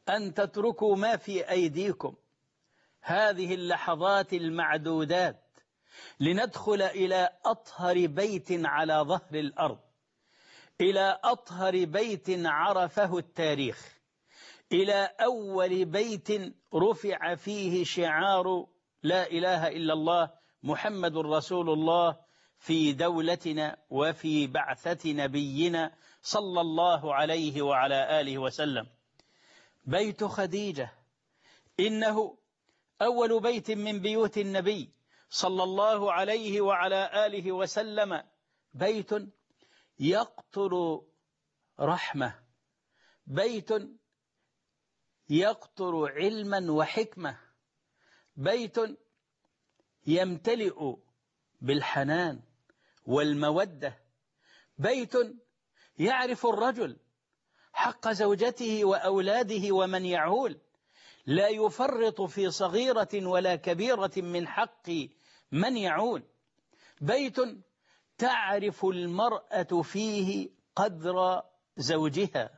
أن تتركوا ما في أيديكم هذه اللحظات المعدودات لندخل إلى أطهر بيت على ظهر الأرض، إلى أطهر بيت عرفه التاريخ، إلى أول بيت رفع فيه شعار لا إله إلا الله محمد رسول الله في دولتنا وفي بعثة نبينا صلى الله عليه وعلى آله وسلم. بيت خديجة إنه أول بيت من بيوت النبي صلى الله عليه وعلى آله وسلم، بيت يقطر رحمة، بيت يقطر علما وحكمة، بيت يمتلئ بالحنان والمودة، بيت يعرف الرجل حق زوجته وأولاده ومن يعول، لا يفرط في صغيرة ولا كبيرة من حق من يعول، بيت تعرف المرأة فيه قدر زوجها.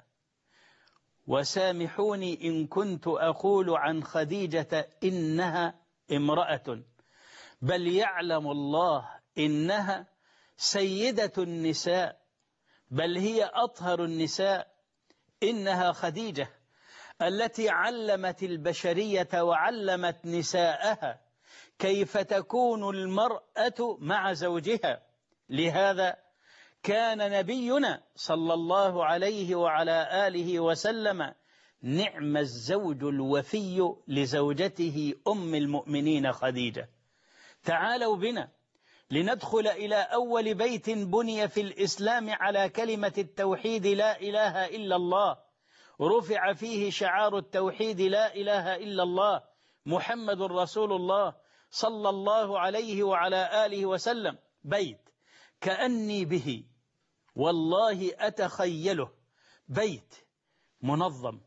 وسامحوني إن كنت أقول عن خديجة إنها امرأة، بل يعلم الله إنها سيدة النساء، بل هي أطهر النساء. إنها خديجة التي علمت البشرية وعلمت نساءها كيف تكون المرأة مع زوجها. لهذا كان نبينا صلى الله عليه وعلى آله وسلم نعم الزوج الوفي لزوجته أم المؤمنين خديجة. تعالوا بنا لندخل إلى أول بيت بني في الإسلام على كلمة التوحيد لا إله إلا الله، رفع فيه شعار التوحيد لا إله إلا الله محمد رسول الله صلى الله عليه وعلى آله وسلم. بيت كأني به والله أتخيله، بيت منظم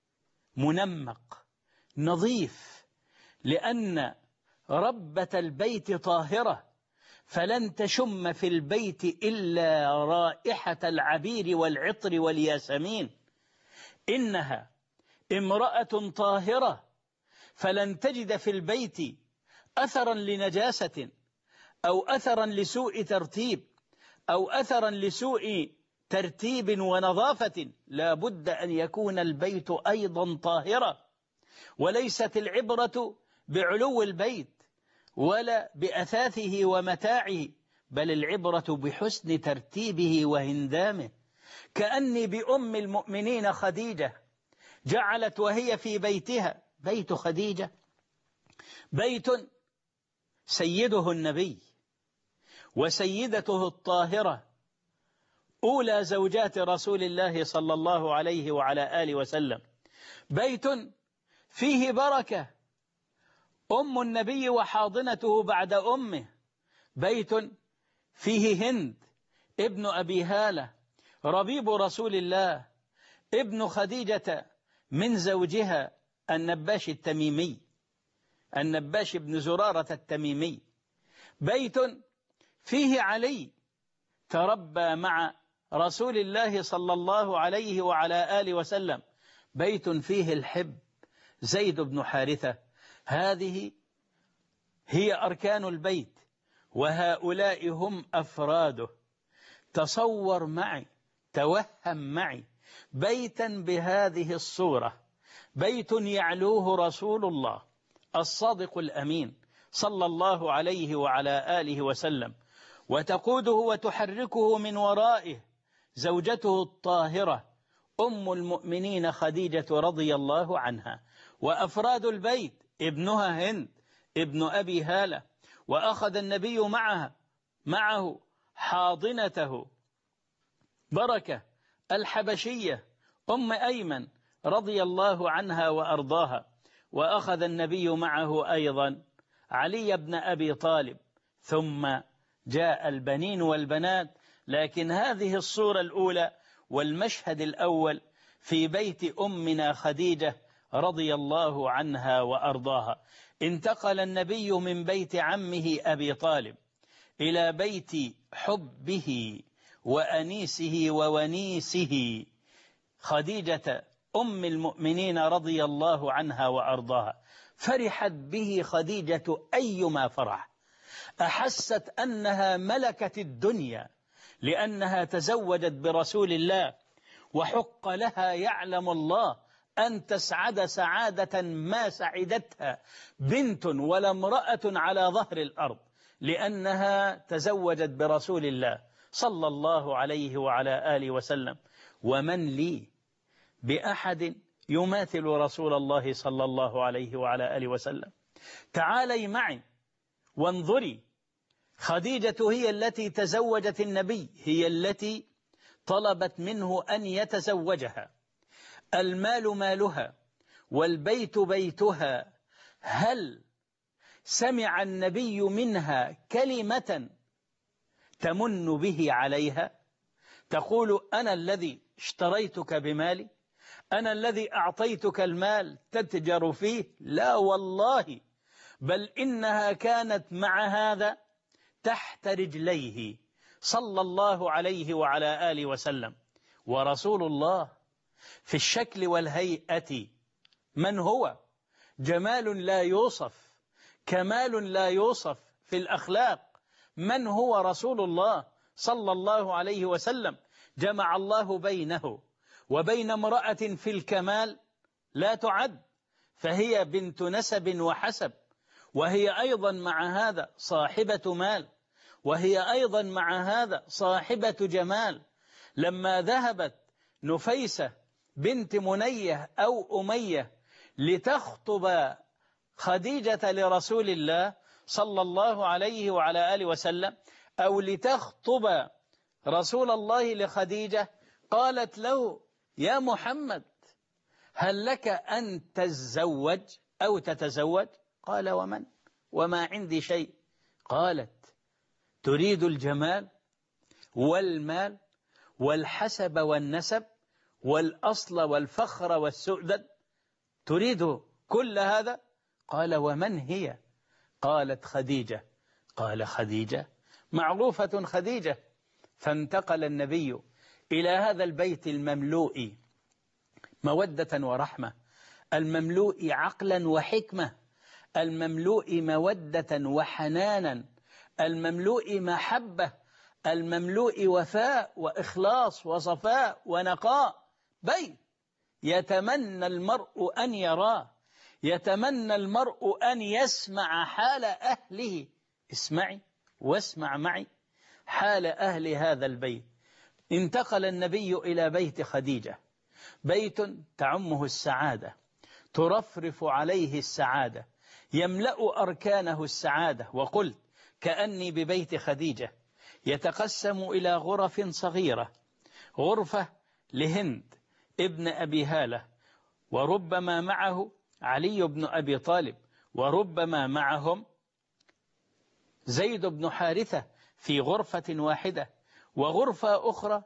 منمق نظيف، لأن ربة البيت طاهرة، فلن تشم في البيت إلا رائحة العبير والعطر والياسمين. إنها امرأة طاهرة، فلن تجد في البيت أثرا لنجاسة أو أثرا لسوء ترتيب أو أثرا لسوء ترتيب ونظافة. لا بد أن يكون البيت أيضا طاهرا، وليست العبرة بعلو البيت ولا بأثاثه ومتاعه، بل العبرة بحسن ترتيبه وهندامه. كأني بأم المؤمنين خديجة جعلت وهي في بيتها، بيت خديجة بيت سيده النبي وسيدته الطاهرة، أولى زوجات رسول الله صلى الله عليه وعلى آله وسلم، بيت فيه بركة، أم النبي وحاضنته بعد أمه، بيت فيه هند ابن أبي هالة ربيب رسول الله ابن خديجة من زوجها النباش التميمي، النباش بن زرارة التميمي، بيت فيه علي تربى مع رسول الله صلى الله عليه وعلى آله وسلم، بيت فيه الحب زيد بن حارثة. هذه هي أركان البيت، وهؤلاء هم أفراده. تصور معي، توهم معي بيتا بهذه الصورة، بيت يعلوه رسول الله الصادق الأمين صلى الله عليه وعلى آله وسلم، وتقوده وتحركه من ورائه زوجته الطاهرة أم المؤمنين خديجة رضي الله عنها، وأفراد البيت ابنها هند ابن أبي هالة، وأخذ النبي معه حاضنته بركة الحبشية أم أيمن رضي الله عنها وأرضاها، وأخذ النبي معه أيضا علي بن أبي طالب، ثم جاء البنين والبنات. لكن هذه الصورة الأولى والمشهد الأول في بيت أمنا خديجة رضي الله عنها وأرضاها. انتقل النبي من بيت عمه أبي طالب إلى بيت حبه وأنيسه وونيسه خديجة أم المؤمنين رضي الله عنها وأرضاها، فرحت به خديجة أيما فرح، أحست أنها ملكت الدنيا لأنها تزوجت برسول الله، وحق لها يعلم الله أن تسعد سعادة ما سعدتها بنت ولا امرأة على ظهر الأرض، لأنها تزوجت برسول الله صلى الله عليه وعلى آله وسلم. ومن لي بأحد يماثل رسول الله صلى الله عليه وعلى آله وسلم؟ تعالي معي وانظري، خديجة هي التي تزوجت النبي، هي التي طلبت منه أن يتزوجها، المال مالها والبيت بيتها. هل سمع النبي منها كلمة تمن به عليها، تقول أنا الذي اشتريتك بمالي، أنا الذي أعطيتك المال تتجر فيه؟ لا والله، بل إنها كانت مع هذا تحت رجليه صلى الله عليه وعلى آله وسلم. ورسول الله في الشكل والهيئة من هو؟ جمال لا يوصف، كمال لا يوصف، في الأخلاق من هو رسول الله صلى الله عليه وسلم؟ جمع الله بينه وبين امرأة في الكمال لا تعد، فهي بنت نسب وحسب، وهي أيضا مع هذا صاحبة مال، وهي أيضا مع هذا صاحبة جمال. لما ذهبت نفيسة بنت منيه أو أمية لتخطب خديجة لرسول الله صلى الله عليه وعلى آله وسلم، أو لتخطب رسول الله لخديجة، قالت له يا محمد هل لك أن تتزوج أو تتزوج؟ قال ومن؟ وما عندي شيء. قالت تريد الجمال والمال والحسب والنسب والأصل والفخر والسؤدد، تريد كل هذا؟ قال ومن هي؟ قالت خديجة. قال خديجة؟ معروفة خديجة. فانتقل النبي إلى هذا البيت المملوء مودة ورحمة، المملوء عقلا وحكمة، المملوء مودة وحنانا، المملوء محبة، المملوء وفاء وإخلاص وصفاء ونقاء. بيت يتمنى المرء أن يراه، يتمنى المرء أن يسمع حال أهله. اسمعي واسمع معي حال أهل هذا البيت. انتقل النبي إلى بيت خديجة، بيت تعمه السعادة، ترفرف عليه السعادة، يملأ أركانه السعادة. وقلت كأني ببيت خديجة، يتقسم إلى غرف صغيرة، غرفة لهند ابن أبي هالة، وربما معه علي بن أبي طالب، وربما معهم زيد بن حارثة في غرفة واحدة، وغرفة أخرى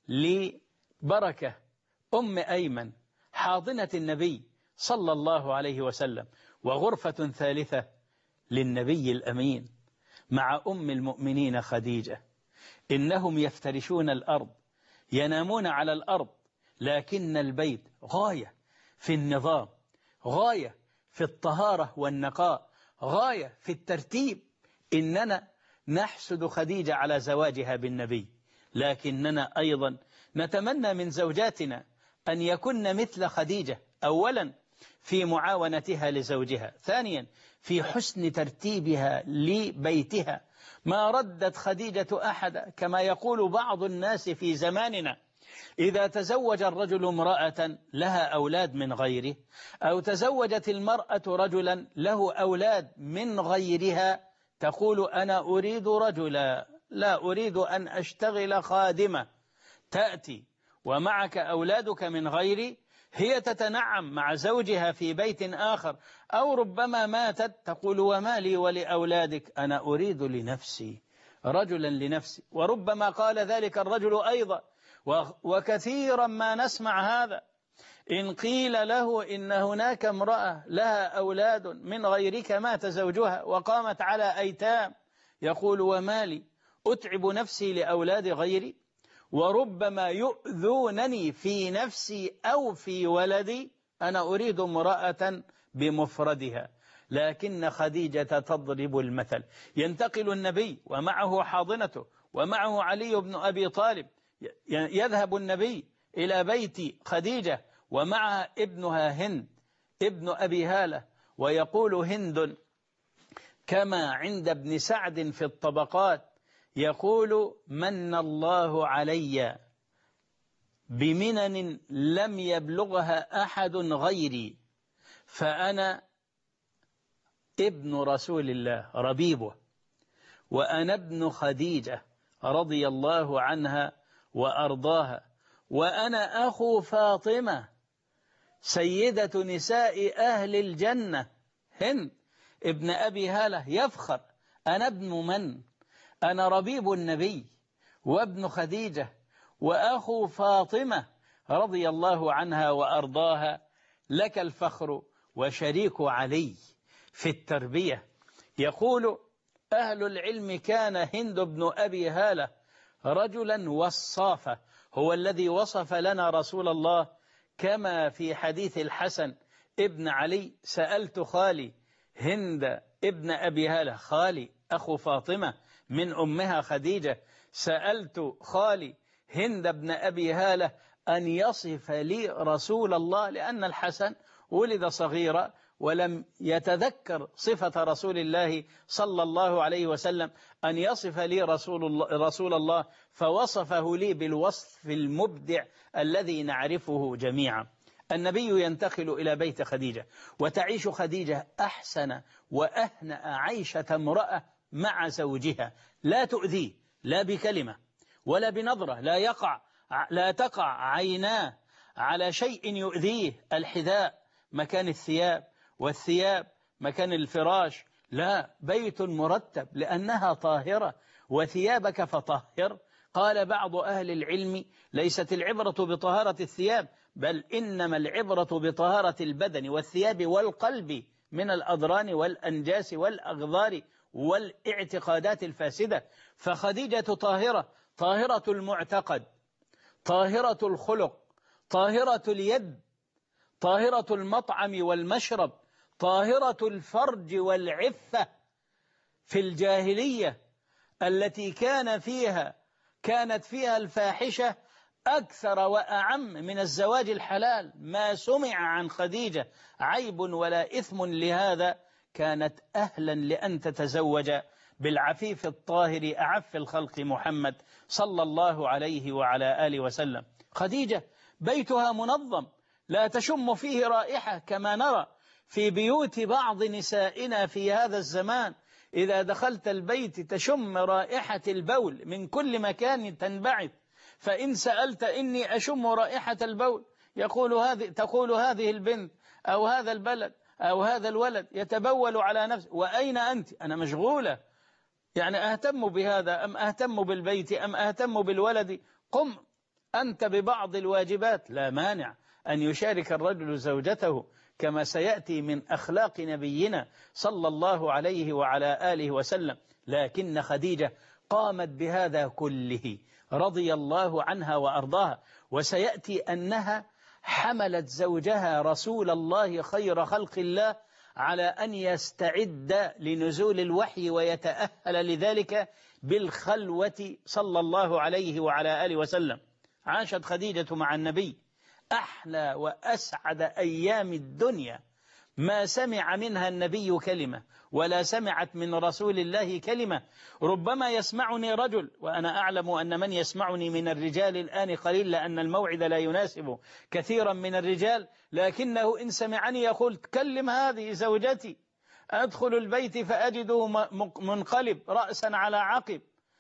لبركة أم أيمن حاضنة النبي صلى الله عليه وسلم، وغرفة ثالثة للنبي الأمين مع أم المؤمنين خديجة. إنهم يفترشون الأرض، ينامون على الأرض، لكن البيت غاية في النظام، غاية في الطهارة والنقاء، غاية في الترتيب. إننا نحسد خديجة على زواجها بالنبي، لكننا أيضا نتمنى من زوجاتنا أن يكن مثل خديجة، أولا في معاونتها لزوجها، ثانيا في حسن ترتيبها لبيتها. ما ردت خديجة أحد، كما يقول بعض الناس في زماننا، إذا تزوج الرجل امرأة لها أولاد من غيره، أو تزوجت المرأة رجلا له أولاد من غيرها، تقول أنا أريد رجلا، لا أريد أن أشتغل خادمة. تأتي ومعك أولادك من غيري، هي تتنعم مع زوجها في بيت آخر، أو ربما ماتت تقول وما لي ولأولادك، أنا أريد لنفسي رجلا لنفسي. وربما قال ذلك الرجل أيضا، وكثيرا ما نسمع هذا، إن قيل له إن هناك امرأة لها أولاد من غيرك مات زوجها وقامت على أيتام، يقول وما لي أتعب نفسي لأولاد غيري. وربما يؤذونني في نفسي أو في ولدي، أنا أريد امرأة بمفردها. لكن خديجة تضرب المثل. ينتقل النبي ومعه حاضنته ومعه علي بن أبي طالب، يذهب النبي إلى بيت خديجة ومعها ابنها هند ابن أبي هالة، ويقول هند كما عند ابن سعد في الطبقات، يقول من الله علي بمنن لم يبلغها أحد غيري، فأنا ابن رسول الله ربيبه، وأنا ابن خديجة رضي الله عنها وأرضاها، وأنا أخو فاطمة سيدة نساء أهل الجنة. هند ابن أبي هالة يفخر، أنا ابن من؟ أنا ربيب النبي وابن خديجة وأخو فاطمة رضي الله عنها وأرضاها، لك الفخر وشريك علي في التربية. يقول أهل العلم كان هند بن أبي هالة رجلا وصافا، هو الذي وصف لنا رسول الله كما في حديث الحسن ابن علي: سألت خالي هند ابن أبي هالة، خالي أخو فاطمة من أمها خديجة، سألت خالي هند بن أبي هالة أن يصف لي رسول الله، لأن الحسن ولد صغيرا ولم يتذكر صفة رسول الله صلى الله عليه وسلم، أن يصف لي رسول الله، فوصفه لي بالوصف المبدع الذي نعرفه جميعا. النبي ينتقل إلى بيت خديجة، وتعيش خديجة أحسن وأهنأ عيشة امرأة مع زوجها، لا تؤذيه لا بكلمة ولا بنظرة، لا تقع عيناه على شيء يؤذيه، الحذاء مكان الثياب والثياب مكان الفراش، لا، بيت مرتب لأنها طاهرة، وثيابك فطهر. قال بعض أهل العلم ليست العبرة بطهارة الثياب، بل إنما العبرة بطهارة البدن والثياب والقلب من الأضران والأنجاس والأغضار والاعتقادات الفاسدة. فخديجة طاهرة، طاهرة المعتقد، طاهرة الخلق، طاهرة اليد، طاهرة المطعم والمشرب، طاهرة الفرج والعفة. في الجاهلية التي كانت فيها الفاحشة أكثر وأعم من الزواج الحلال، ما سمع عن خديجة عيب ولا إثم، لهذا كانت أهلا لأن تتزوج بالعفيف الطاهر أعف الخلق محمد صلى الله عليه وعلى آله وسلم. خديجة بيتها منظم، لا تشم فيه رائحة كما نرى في بيوت بعض نسائنا في هذا الزمان. إذا دخلت البيت تشم رائحة البول من كل مكان تنبعث، فإن سألت إني أشم رائحة البول تقول هذه البنت أو هذا البلد أو هذا الولد يتبول على نفسه، وأين أنت؟ أنا مشغولة، يعني أهتم بهذا أم أهتم بالبيت أم أهتم بالولد؟ قم أنت ببعض الواجبات. لا مانع أن يشارك الرجل زوجته كما سيأتي من أخلاق نبينا صلى الله عليه وعلى آله وسلم، لكن خديجة قامت بهذا كله رضي الله عنها وأرضاها. وسيأتي أنها حملت زوجها رسول الله خير خلق الله على أن يستعد لنزول الوحي ويتأهل لذلك بالخلوة صلى الله عليه وعلى آله وسلم. عاشت خديجة مع النبي أحلى وأسعد أيام الدنيا، ما سمع منها النبي كلمة ولا سمعت من رسول الله كلمة. ربما يسمعني رجل، وأنا أعلم أن من يسمعني من الرجال الآن قليل لأن الموعد لا يناسب كثيرا من الرجال، لكنه إن سمعني يقول كلم هذه زوجتي، أدخل البيت فأجده منقلب رأسا على عقب،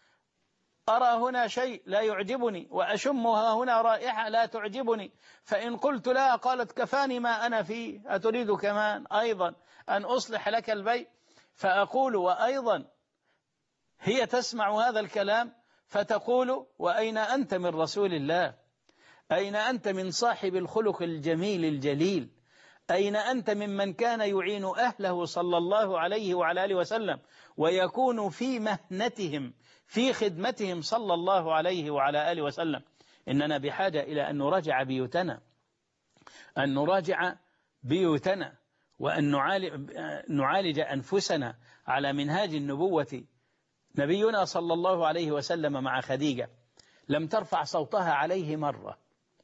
أرى هنا شيء لا يعجبني وأشمها هنا رائحة لا تعجبني، فإن قلت لا قالت كفاني ما أنا فيه، أتريد كمان أيضا أن أصلح لك البيت؟ فأقول وأيضا هي تسمع هذا الكلام فتقول وأين أنت من رسول الله؟ أين أنت من صاحب الخلق الجميل الجليل؟ أين أنت ممن كان يعين أهله صلى الله عليه وعلى آله وسلم ويكون في مهنتهم في خدمتهم صلى الله عليه وعلى آله وسلم؟ إننا بحاجة إلى أن نراجع بيوتنا وأن نعالج أنفسنا على منهاج النبوة. نبينا صلى الله عليه وسلم مع خديجة لم ترفع صوتها عليه مرة،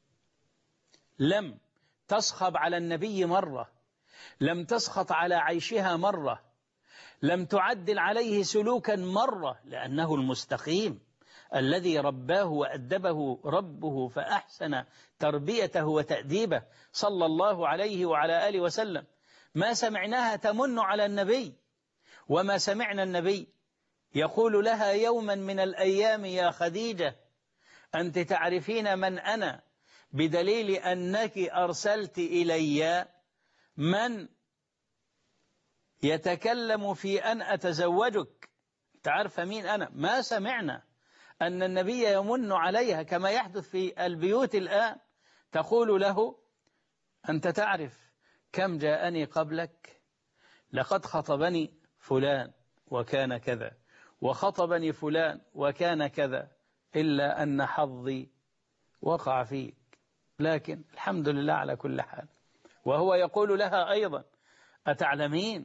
لم تصخب على النبي مرة، لم تسخط على عيشها مرة، لم تعدل عليه سلوكا مرة، لأنه المستقيم الذي رباه وأدبه ربه فأحسن تربيته وتأديبه صلى الله عليه وعلى آله وسلم. ما سمعناها تمن على النبي، وما سمعنا النبي يقول لها يوما من الأيام يا خديجة أنت تعرفين من أنا بدليل أنك أرسلت إلي من يتكلم في أن أتزوجك. تعرف مين أنا؟ ما سمعنا أن النبي يمن عليها كما يحدث في البيوت الآن، تقول له أنت تعرف كم جاءني قبلك؟ لقد خطبني فلان وكان كذا، وخطبني فلان وكان كذا، إلا أن حظي وقع فيك، لكن الحمد لله على كل حال. وهو يقول لها أيضا أتعلمين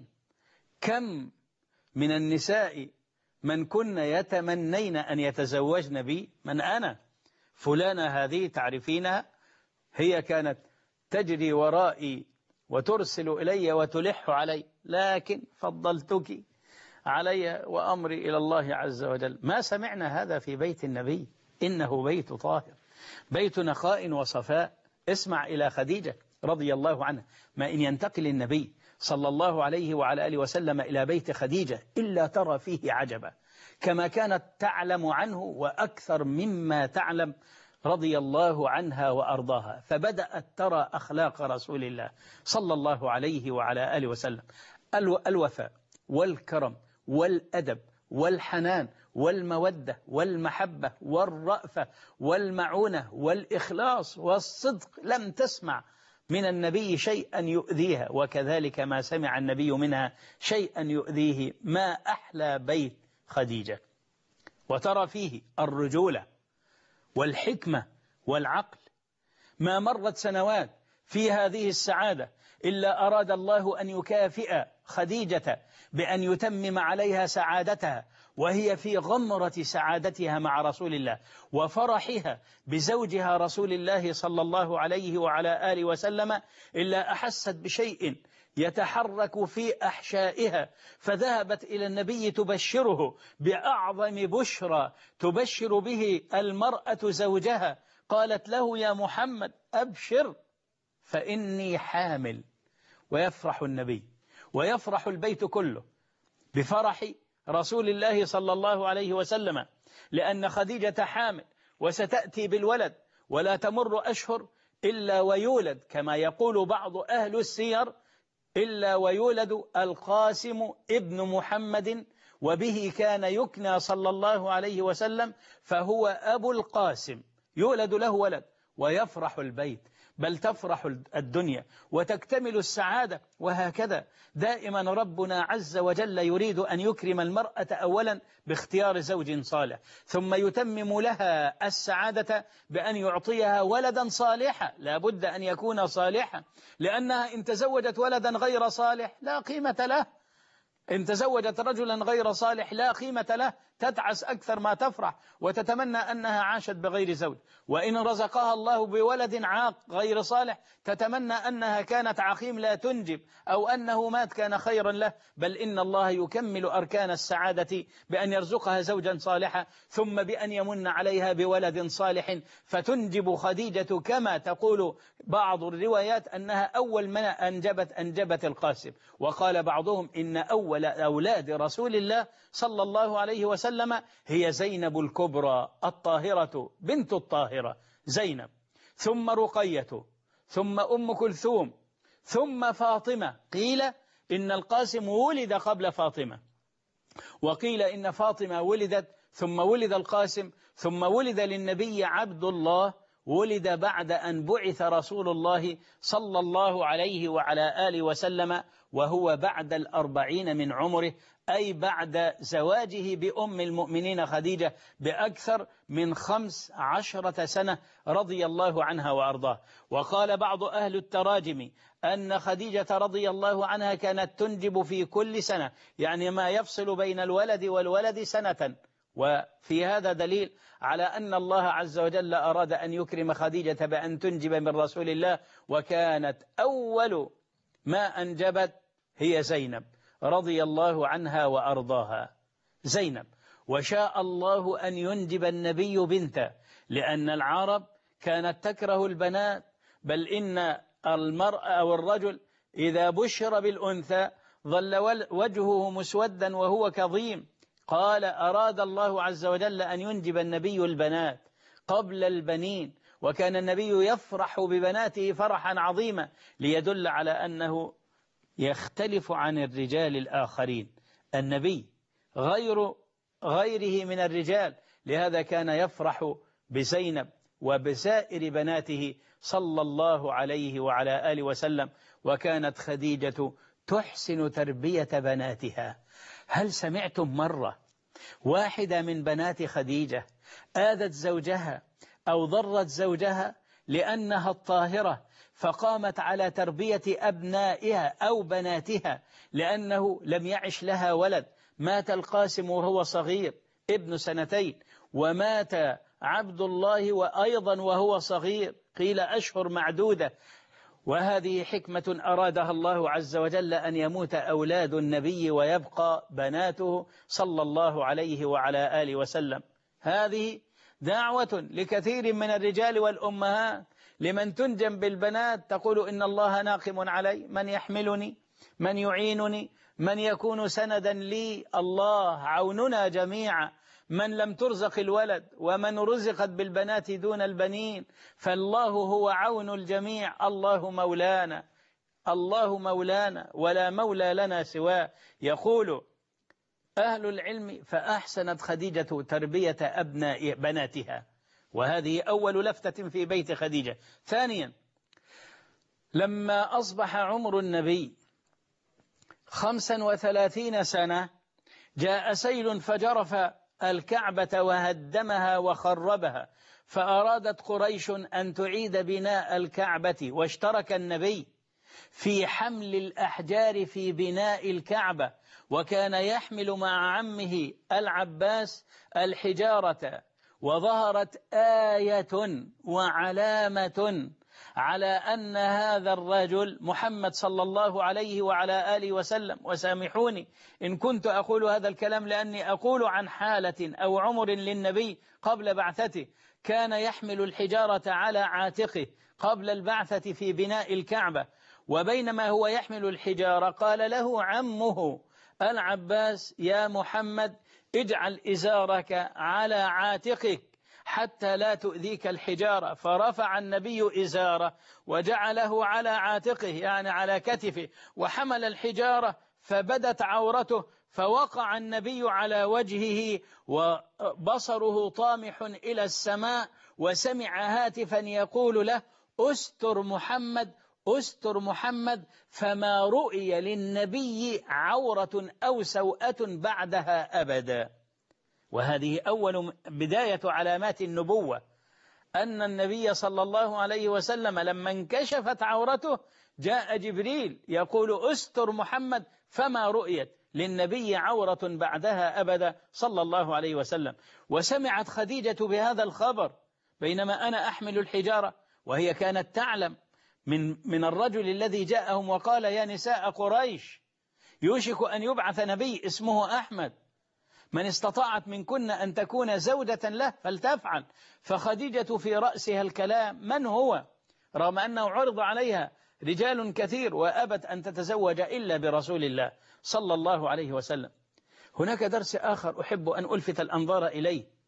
كم من النساء من كن يتمنين أن يتزوجن بي؟ من أنا؟ فلانة هذه تعرفينها، هي كانت تجري ورائي وترسل إلي وتلح علي، لكن فضلتك علي وأمري إلى الله عز وجل. ما سمعنا هذا في بيت النبي، إنه بيت طاهر، بيت نقاء وصفاء. اسمع إلى خديجة رضي الله عنها، ما إن ينتقل النبي صلى الله عليه وعلى آله وسلم إلى بيت خديجة إلا ترى فيه عجبا، كما كانت تعلم عنه وأكثر مما تعلم رضي الله عنها وأرضاها. فبدأت ترى أخلاق رسول الله صلى الله عليه وعلى آله وسلم، الوفاء والكرم والأدب والحنان والمودة والمحبة والرأفة والمعونة والإخلاص والصدق. لم تسمع من النبي شيئا يؤذيها، وكذلك ما سمع النبي منها شيئا يؤذيه. ما أحلى بيت خديجة، وترى فيه الرجولة والحكمة والعقل. ما مرت سنوات في هذه السعادة إلا أراد الله أن يكافئ خديجة بأن يتمم عليها سعادتها، وهي في غمرة سعادتها مع رسول الله وفرحها بزوجها رسول الله صلى الله عليه وعلى آله وسلم، إلا أحست بشيء يتحرك في أحشائها، فذهبت إلى النبي تبشره بأعظم بشرى تبشر به المرأة زوجها. قالت له يا محمد أبشر فإني حامل. ويفرح النبي ويفرح البيت كله بفرح رسول الله صلى الله عليه وسلم، لأن خديجة حامل وستأتي بالولد، ولا تمر أشهر إلا ويولد، كما يقول بعض أهل السير إلا ويولد القاسم ابن محمد، وبه كان يكنى صلى الله عليه وسلم، فهو أبو القاسم، يولد له ولد. ويفرح البيت، بل تفرح الدنيا وتكتمل السعادة. وهكذا دائما ربنا عز وجل يريد أن يكرم المرأة أولا باختيار زوج صالح، ثم يتمم لها السعادة بأن يعطيها ولدا صالحا. لا بد أن يكون صالحا، لأنها إن تزوجت ولدا غير صالح لا قيمة له، إن تزوجت رجلا غير صالح لا قيمة له، تتعس أكثر ما تفرح وتتمنى أنها عاشت بغير زوج. وإن رزقها الله بولد عاق غير صالح تتمنى أنها كانت عقيم لا تنجب، أو أنه مات كان خيرا له. بل إن الله يكمل أركان السعادة بأن يرزقها زوجا صالحا، ثم بأن يمن عليها بولد صالح فتنجب خديجة، كما تقول بعض الروايات أنها أول من أنجبت القاسم. وقال بعضهم إن أول أولاد رسول الله صلى الله عليه وسلم هي زينب الكبرى الطاهرة بنت الطاهرة زينب، ثم رقية، ثم أم كلثوم، ثم فاطمة. قيل إن القاسم ولد قبل فاطمة، وقيل إن فاطمة ولدت ثم ولد القاسم، ثم ولد للنبي عبد الله، ولد بعد أن بعث رسول الله صلى الله عليه وعلى آله وسلم وهو بعد 40 من عمره، أي بعد زواجه بأم المؤمنين خديجة بأكثر من 15 سنة رضي الله عنها وأرضاه. وقال بعض أهل التراجم أن خديجة رضي الله عنها كانت تنجب في كل سنة، يعني ما يفصل بين الولد والولد سنة. وفي هذا دليل على أن الله عز وجل أراد أن يكرم خديجة بأن تنجب من رسول الله، وكانت أول ما أنجبت هي زينب رضي الله عنها وأرضاها. زينب، وشاء الله أن ينجب النبي بنته، لأن العرب كانت تكره البنات، بل إن المرأة أو الرجل إذا بشر بالأنثى ظل وجهه مسودا وهو كظيم. قال أراد الله عز وجل أن ينجب النبي البنات قبل البنين، وكان النبي يفرح ببناته فرحا عظيما، ليدل على أنه يختلف عن الرجال الآخرين. النبي غيره من الرجال، لهذا كان يفرح بزينب وبسائر بناته صلى الله عليه وعلى آله وسلم. وكانت خديجة تحسن تربية بناتها. هل سمعتم مرة واحدة من بنات خديجة آذت زوجها أو ضرت زوجها لأنها الطاهرة فقامت على تربية أبنائها أو بناتها، لأنه لم يعش لها ولد؟ مات القاسم وهو صغير ابن 2، ومات عبد الله وأيضا وهو صغير قيل أشهر معدودة. وهذه حكمة أرادها الله عز وجل، أن يموت أولاد النبي ويبقى بناته صلى الله عليه وعلى آله وسلم. هذه دعوة لكثير من الرجال والأمهات لمن تنجم بالبنات، تقول إن الله ناقم علي، من يحملني، من يعينني، من يكون سندا لي؟ الله عوننا جميعا. من لم ترزق الولد ومن رزقت بالبنات دون البنين، فالله هو عون الجميع. الله مولانا، الله مولانا ولا مولى لنا سواه. يقول أهل العلم فأحسنت خديجة تربية أبناء بناتها، وهذه أول لفتة في بيت خديجة. ثانيا، لما أصبح عمر النبي 35 سنة جاء سيل فجرف الكعبة وهدمها وخربها، فأرادت قريش أن تعيد بناء الكعبة، واشترك النبي في حمل الأحجار في بناء الكعبة، وكان يحمل مع عمه العباس الحجارة. وظهرت آية وعلامة على أن هذا الرجل محمد صلى الله عليه وعلى آله وسلم، وسامحوني إن كنت أقول هذا الكلام لأني أقول عن حالة أو عمر للنبي قبل بعثته، كان يحمل الحجارة على عاتقه قبل البعثة في بناء الكعبة، وبينما هو يحمل الحجارة قال له عمه العباس يا محمد اجعل إزارك على عاتقك حتى لا تؤذيك الحجارة، فرفع النبي إزاره وجعله على عاتقه يعني على كتفه، وحمل الحجارة فبدت عورته، فوقع النبي على وجهه وبصره طامح إلى السماء، وسمع هاتفا يقول له أستر محمد أستر محمد، فما رؤي للنبي عورة أو سوءة بعدها أبدا. وهذه أول بداية علامات النبوة، أن النبي صلى الله عليه وسلم لما انكشفت عورته جاء جبريل يقول أستر محمد، فما رؤيت للنبي عورة بعدها أبدا صلى الله عليه وسلم. وسمعت خديجة بهذا الخبر بينما أنا أحمل الحجارة، وهي كانت تعلم من الرجل الذي جاءهم وقال يا نساء قريش يوشك أن يبعث نبي اسمه أحمد، من استطاعت منكن أن تكون زوجة له فلتفعل. فخديجة في رأسها الكلام من هو، رغم أنه عرض عليها رجال كثير وأبت أن تتزوج إلا برسول الله صلى الله عليه وسلم. هناك درس آخر أحب أن ألفت الأنظار إليه،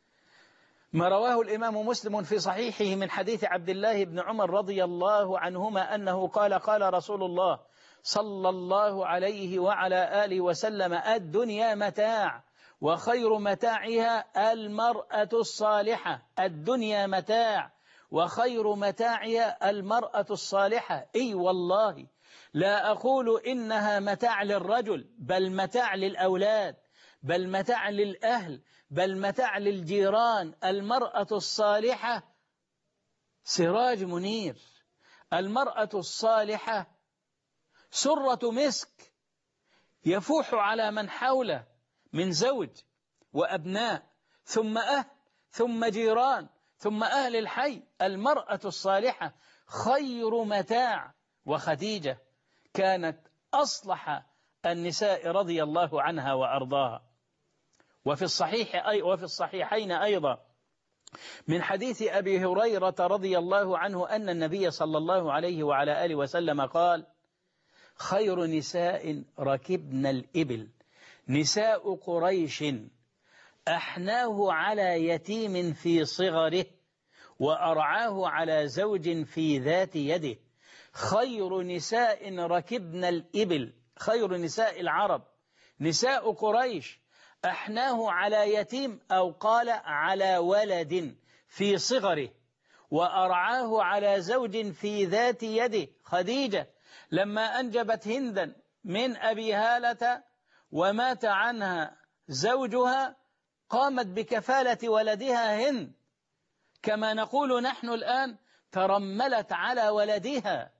ما رواه الإمام مسلم في صحيحه من حديث عبد الله بن عمر رضي الله عنهما أنه قال قال رسول الله صلى الله عليه وعلى آله وسلم الدنيا متاع وخير متاعها المرأة الصالحة. الدنيا متاع وخير متاعي المرأة الصالحة. أي والله لا أقول إنها متاع للرجل، بل متاع للأولاد، بل متاع للأهل، بل متاع للجيران. المرأة الصالحة سراج منير، المرأة الصالحة سرة مسك يفوح على من حوله من زوج وأبناء ثم أهل ثم جيران ثم أهل الحي. المرأة الصالحة خير متاع. وخديجة كانت أصلح النساء رضي الله عنها وأرضاها. وفي الصحيحين أيضا من حديث أبي هريرة رضي الله عنه أن النبي صلى الله عليه وعلى آله وسلم قال: خير نساء ركبن الإبل نساء قريش أحناه على يتيم في صغره وأرعاه على زوج في ذات يده. خير نساء ركبن الإبل، خير نساء العرب نساء قريش أحناه على يتيم أو قال على ولد في صغره وأرعاه على زوج في ذات يده. خديجة لما أنجبت هندا من أبي هالة ومات عنها زوجها قامت بكفالة ولدها هند، كما نقول نحن الآن ترملت على ولدها.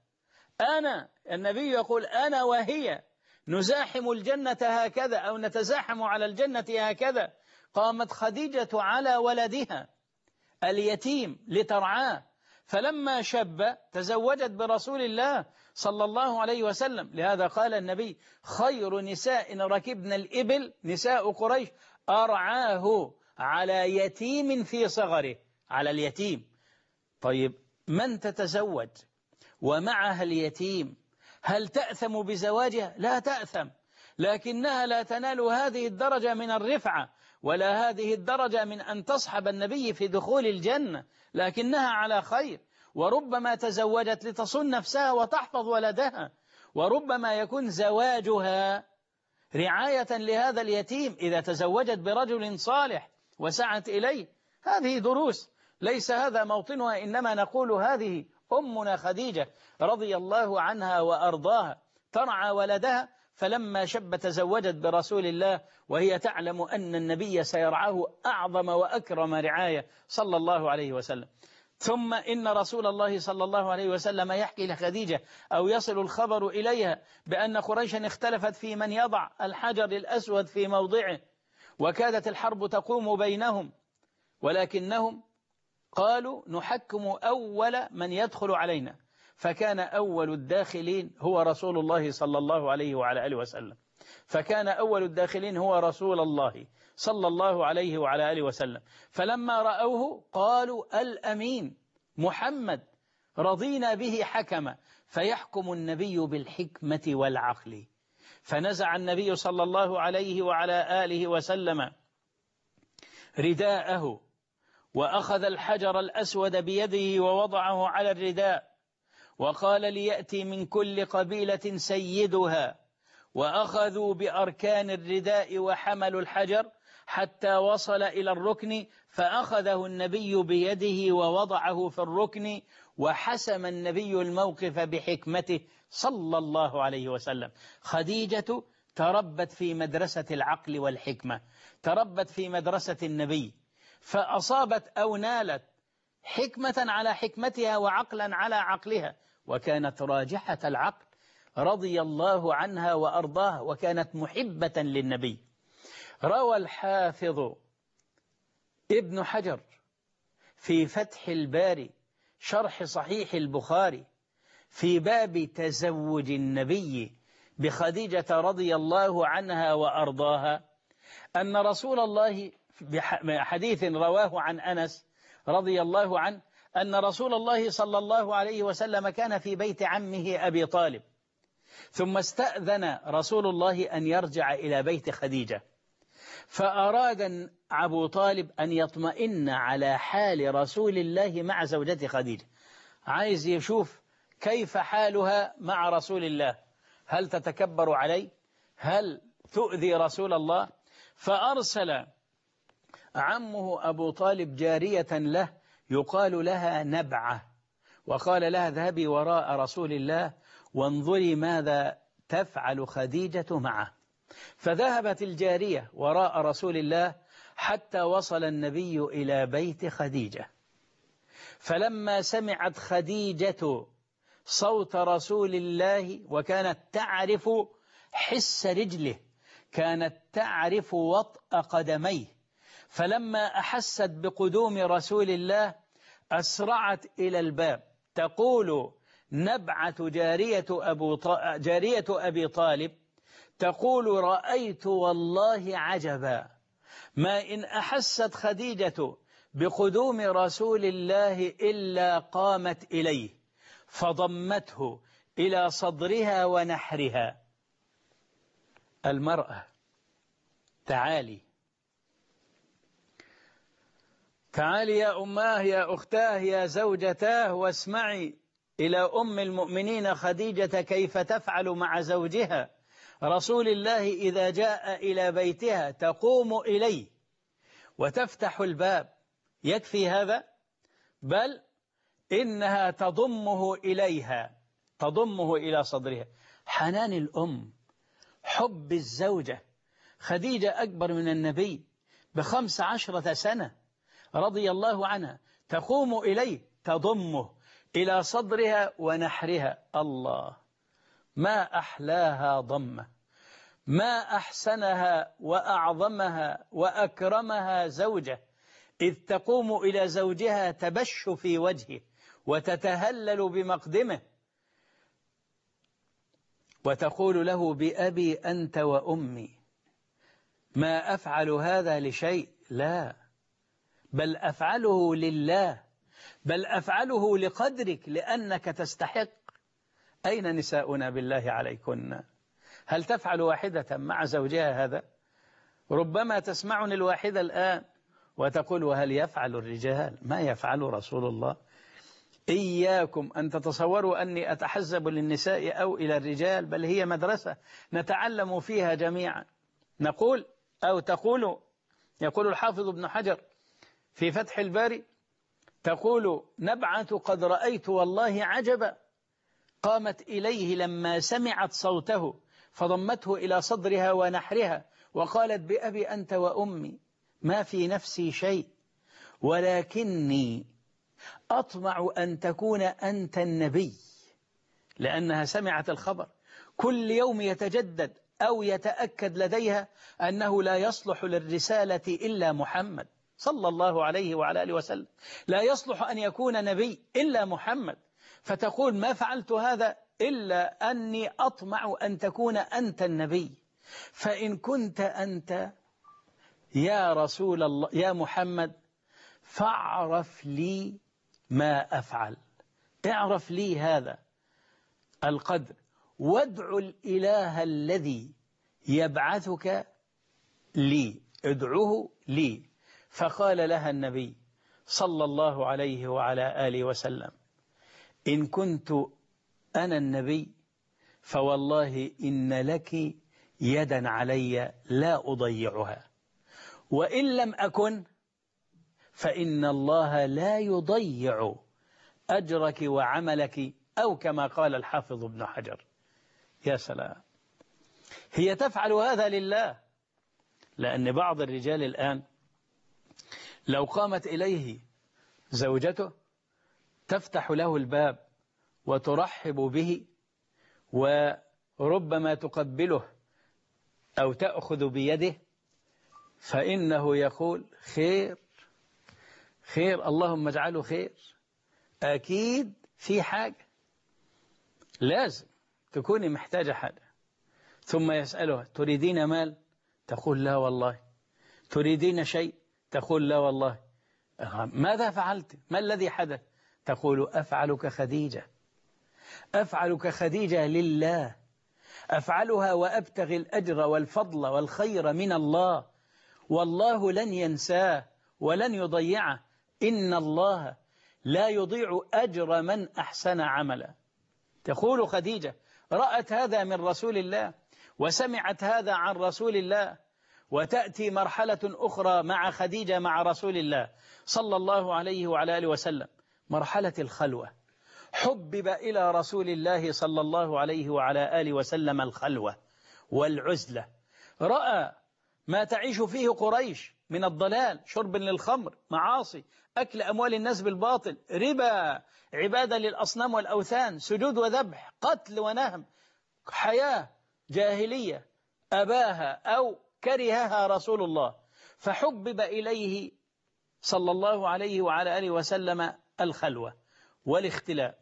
النبي يقول أنا وهي نزاحم الجنة هكذا أو نتزاحم على الجنة هكذا. قامت خديجة على ولدها اليتيم لترعاه، فلما شب تزوجت برسول الله صلى الله عليه وسلم. لهذا قال النبي: خير نساء ركبن الإبل نساء قريش أرعاه على يتيم في صغره، على اليتيم. طيب من تتزوج ومعها اليتيم هل تأثم بزواجها؟ لا تأثم، لكنها لا تنال هذه الدرجة من الرفعة ولا هذه الدرجة من أن تصحب النبي في دخول الجنة، لكنها على خير. وربما تزوجت لتصون نفسها وتحفظ ولدها، وربما يكون زواجها رعاية لهذا اليتيم إذا تزوجت برجل صالح وسعت إليه. هذه دروس ليس هذا موطنها، إنما نقول هذه أمنا خديجة رضي الله عنها وأرضاها ترعى ولدها، فلما شب تزوجت برسول الله وهي تعلم أن النبي سيرعاه أعظم وأكرم رعاية صلى الله عليه وسلم. ثم إن رسول الله صلى الله عليه وسلم يحكي لخديجة أو يصل الخبر إليها بأن قريشا اختلفت في من يضع الحجر الأسود في موضعه، وكادت الحرب تقوم بينهم، ولكنهم قالوا نحكم أول من يدخل علينا، فكان أول الداخلين هو رسول الله صلى الله عليه وعلى آله وسلم، فكان أول الداخلين هو رسول الله صلى الله عليه وعلى آله وسلم. فلما رأوه قالوا الأمين محمد رضينا به حكما، فيحكم النبي بالحكمة والعقل. فنزع النبي صلى الله عليه وعلى آله وسلم رداءه وأخذ الحجر الأسود بيده ووضعه على الرداء وقال ليأتي من كل قبيلة سيدها، وأخذوا بأركان الرداء وحملوا الحجر حتى وصل إلى الركن، فأخذه النبي بيده ووضعه في الركن، وحسم النبي الموقف بحكمته صلى الله عليه وسلم. خديجة تربت في مدرسة العقل والحكمة، تربت في مدرسة النبي، فأصابت أو نالت حكمة على حكمتها وعقلا على عقلها، وكانت راجحة العقل رضي الله عنها وأرضاها، وكانت محبة للنبي. روى الحافظ ابن حجر في فتح الباري شرح صحيح البخاري في باب تزوج النبي بخديجة رضي الله عنها وأرضاها أن رسول الله، بحديث رواه عن أنس رضي الله عنه، أن رسول الله صلى الله عليه وسلم كان في بيت عمه أبي طالب، ثم استأذن رسول الله أن يرجع إلى بيت خديجة، فأراد أبو طالب أن يطمئن على حال رسول الله مع زوجته خديجة، عايز يشوف كيف حالها مع رسول الله، هل تتكبر عليه، هل تؤذي رسول الله. فأرسل عمه أبو طالب جارية له يقال لها نبعة، وقال لها اذهبي وراء رسول الله وانظري ماذا تفعل خديجة معه. فذهبت الجارية وراء رسول الله حتى وصل النبي إلى بيت خديجة. فلما سمعت خديجة صوت رسول الله، وكانت تعرف حس رجله، كانت تعرف وطأ قدميه، فلما أحست بقدوم رسول الله أسرعت إلى الباب تقول نبعة جارية أبي طالب، تقول رأيت والله عجبا ما إن أحست خديجة بقدوم رسول الله إلا قامت إليه فضمته إلى صدرها ونحرها. المرأة تعالي يا أماه يا أختاه يا زوجتاه واسمعي إلى أم المؤمنين خديجة كيف تفعل مع زوجها رسول الله إذا جاء إلى بيتها، تقوم إليه وتفتح الباب. يكفي هذا؟ بل إنها تضمه إليها، تضمه إلى صدرها. حنان الأم، حب الزوجة. خديجة أكبر من النبي ب15 سنة رضي الله عنها، تقوم إليه تضمه إلى صدرها ونحرها. الله، ما أحلاها ضمة، ما أحسنها وأعظمها وأكرمها زوجة، إذ تقوم إلى زوجها تبش في وجهه وتتهلل بمقدمه وتقول له بأبي أنت وأمي. ما أفعل هذا لشيء، لا، بل أفعله لله، بل أفعله لقدرك لأنك تستحق. أين نساؤنا بالله عليكن؟ هل تفعل واحدة مع زوجها هذا؟ ربما تسمعني الواحدة الآن وتقول وهل يفعل الرجال ما يفعل رسول الله؟ إياكم أن تتصوروا أني أتحزب للنساء أو إلى الرجال، بل هي مدرسة نتعلم فيها جميعا. نقول أو تقول، يقول الحافظ ابن حجر في فتح الباري، تقول نبعة قد رأيت والله عجبا، قامت إليه لما سمعت صوته فضمته إلى صدرها ونحرها وقالت بأبي أنت وأمي ما في نفسي شيء، ولكني أطمع أن تكون أنت النبي، لأنها سمعت الخبر كل يوم يتجدد أو يتأكد لديها أنه لا يصلح للرسالة إلا محمد صلى الله عليه وعلى آله وسلم، لا يصلح أن يكون نبي إلا محمد. فتقول ما فعلت هذا إلا أني أطمع أن تكون أنت النبي، فإن كنت أنت يا رسول الله يا محمد فاعرف لي ما أفعل، اعرف لي هذا القدر، وادع الإله الذي يبعثك لي، ادعوه لي. فقال لها النبي صلى الله عليه وعلى آله وسلم إن كنت أنا النبي فوالله إن لك يدا علي لا أضيعها، وإن لم أكن فإن الله لا يضيع أجرك وعملك، أو كما قال الحافظ ابن حجر. يا سلام، هي تفعل هذا لله. لأن بعض الرجال الآن لو قامت إليه زوجته تفتح له الباب وترحب به وربما تقبله أو تأخذ بيده، فإنه يقول خير خير اللهم اجعله خير، أكيد في حاجة، لازم تكوني محتاجة حاجة. ثم يسألها تريدين مال؟ تقول لا والله. تريدين شيء؟ تقول لا والله. ماذا فعلت؟ ما الذي حدث؟ تقول أفعلك خديجة، أفعلك خديجة لله، أفعلها وأبتغي الأجر والفضل والخير من الله، والله لن ينساه ولن يضيعه، إن الله لا يضيع أجر من أحسن عملا. تقول خديجة رأت هذا من رسول الله وسمعت هذا عن رسول الله وتأتي مرحلة أخرى مع خديجة مع رسول الله صلى الله عليه وعلى آله وسلم، مرحلة الخلوة. حبب إلى رسول الله صلى الله عليه وعلى آله وسلم الخلوة والعزلة. رأى ما تعيش فيه قريش من الضلال، شرب للخمر، معاصي، أكل أموال الناس بالباطل، ربا، عبادة للأصنام والأوثان، سجود وذبح، قتل ونهم، حياة جاهلية أباها أو كرهها رسول الله، فحبب إليه صلى الله عليه وعلى آله وسلم الخلوة والاختلاء.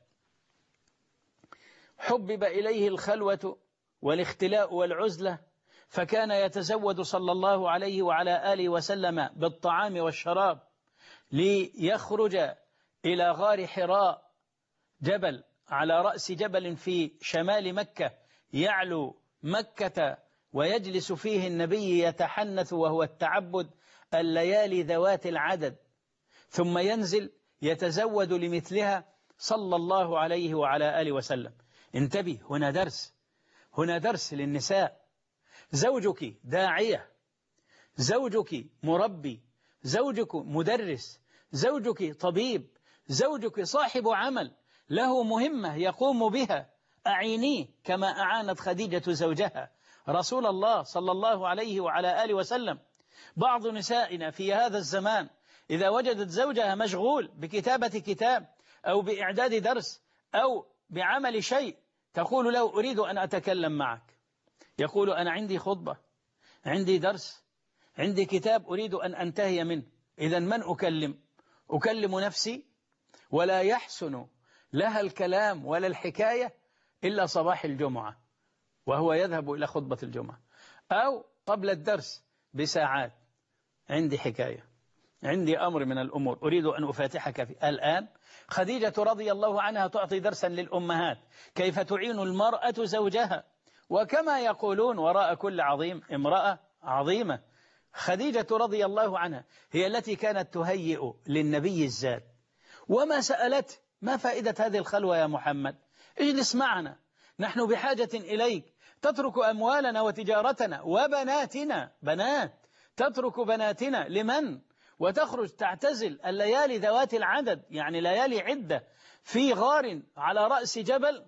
حبب إليه الخلوة والاختلاء والعزلة، فكان يتزود صلى الله عليه وعلى آله وسلم بالطعام والشراب ليخرج إلى غار حراء، جبل على رأس جبل في شمال مكة يعلو مكة، ويجلس فيه النبي يتحنث وهو التعبد الليالي ذوات العدد، ثم ينزل يتزود لمثلها صلى الله عليه وعلى آله وسلم. انتبه، هنا درس للنساء. زوجك داعية، زوجك مربي، زوجك مدرس، زوجك طبيب، زوجك صاحب عمل له مهمة يقوم بها، أعينيه كما أعانت خديجة زوجها رسول الله صلى الله عليه وعلى آله وسلم. بعض نسائنا في هذا الزمان إذا وجدت زوجها مشغول بكتابة كتاب أو بإعداد درس أو بعمل شيء تقول له أريد أن أتكلم معك، يقول أنا عندي خطبة، عندي درس، عندي كتاب أريد أن أنتهي منه. إذا من أكلم نفسي، ولا يحسن لها الكلام ولا الحكاية إلا صباح الجمعة وهو يذهب إلى خطبة الجمعة، أو قبل الدرس بساعات عندي حكاية، عندي أمر من الأمور أريد أن أفاتحك فيه. الآن خديجة رضي الله عنها تعطي درسا للأمهات كيف تعين المرأة زوجها، وكما يقولون وراء كل عظيم امرأة عظيمة. خديجة رضي الله عنها هي التي كانت تهيئ للنبي الزاد، وما سألت ما فائدة هذه الخلوة يا محمد، اجلس معنا، نحن بحاجة إليك، تترك أموالنا وتجارتنا وبناتنا، بنات، تترك بناتنا لمن؟ وتخرج تعتزل الليالي ذوات العدد، يعني ليالي عدة في غار على رأس جبل.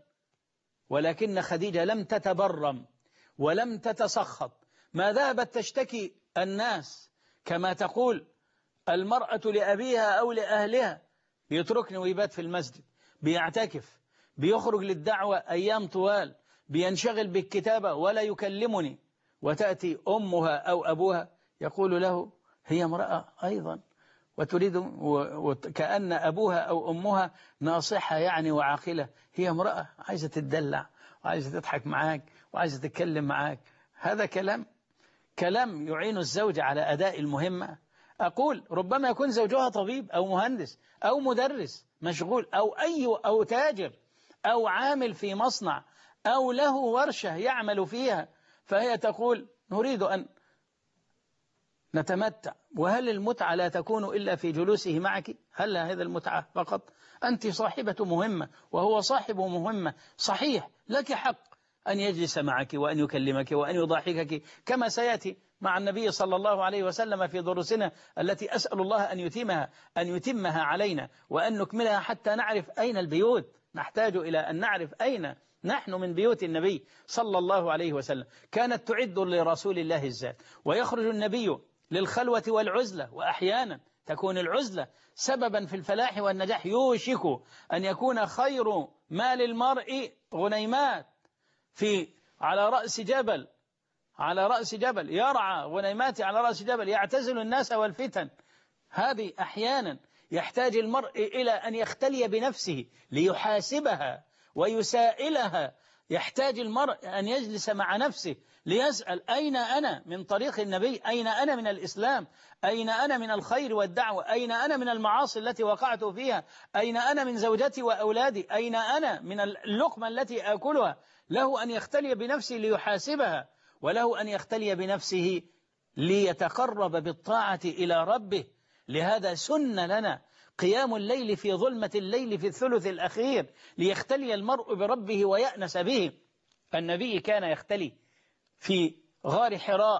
ولكن خديجة لم تتبرم ولم تتسخط، ما ذهبت تشتكي الناس كما تقول المرأة لأبيها أو لأهلها، بيتركني ويبات في المسجد، بيعتكف، بيخرج للدعوة أيام طوال، بينشغل بالكتابة ولا يكلمني. وتأتي أمها أو أبوها يقول له هي امرأة أيضا، وتريد كأن أبوها أو أمها ناصحة يعني وعاقلة، هي امرأة عايزة تدلع وعايزة تضحك معاك وعايزة تتكلم معاك. هذا كلام يعين الزوج على أداء المهمة. أقول ربما يكون زوجها طبيب أو مهندس أو مدرس مشغول أو تاجر أو عامل في مصنع أو له ورشة يعمل فيها، فهي تقول نريد أن نتمتع. وهل المتعة لا تكون إلا في جلوسه معك؟ هل هذا المتعة فقط؟ أنت صاحبة مهمة وهو صاحب مهمة، صحيح لك حق أن يجلس معك وأن يكلمك وأن يضحكك كما سيأتي مع النبي صلى الله عليه وسلم في دروسنا التي أسأل الله أن يتمها علينا وأن نكملها حتى نعرف أين البيوت. نحتاج إلى أن نعرف أين نحن من بيوت النبي صلى الله عليه وسلم. كانت تعد لرسول الله الزاد، ويخرج النبي للخلوة والعزلة، وأحيانا تكون العزلة سببا في الفلاح والنجاح. يوشك أن يكون خير ما للمرء غنيمات على رأس جبل يرعى غنيمات على رأس جبل، يعتزل الناس والفتن. هذه أحيانا يحتاج المرء إلى أن يختلي بنفسه ليحاسبها ويسائلها. يحتاج المرء أن يجلس مع نفسه ليسأل أين أنا من طريق النبي، أين أنا من الإسلام، أين أنا من الخير والدعوة، أين أنا من المعاصي التي وقعت فيها، أين أنا من زوجتي وأولادي، أين أنا من اللقمة التي آكلها. له أن يختلي بنفسه ليحاسبها، وله أن يختلي بنفسه ليتقرب بالطاعة إلى ربه. لهذا سن لنا قيام الليل في ظلمة الليل في الثلث الأخير ليختلي المرء بربه ويأنس به. النبي كان يختلي في غار حراء